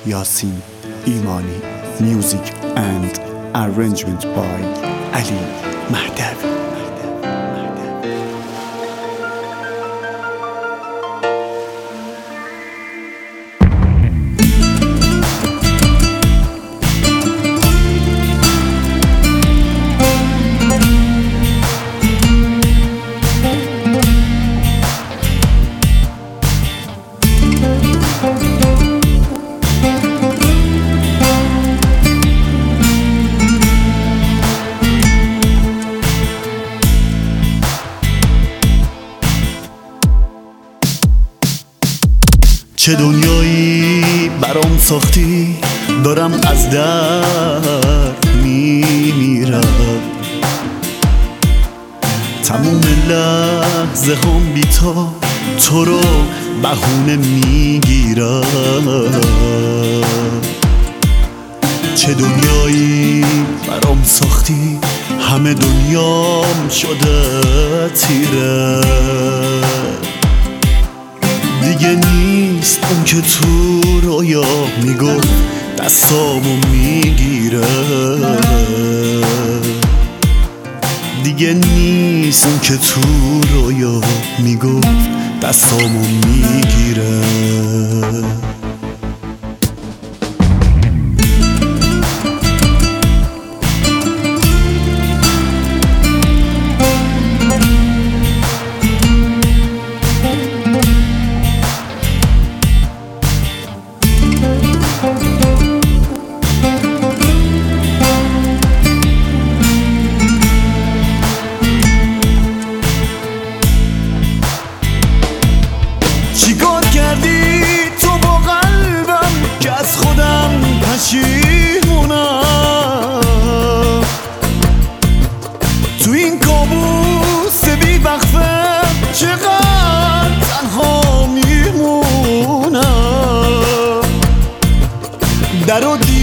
Yasin Imani. Music and arrangement by Ali Mahdavi. چه دنیایی برام ساختی، دارم از درد میمیرم. تموم لحظه هم بی تو رو بهونه میگیرم. چه دنیایی برام ساختی، همه دنیام شده تیره. دیگه نیست اون که تو رویا میگفت دستامو میگیره. دیگه نیست اون که تو رویا میگفت دستامو میگیره. چیکار کردی تو با قلبم که از خودم پشیمونم؟ تو این کابوس بی وقفه چقدر تنها میمونم. در و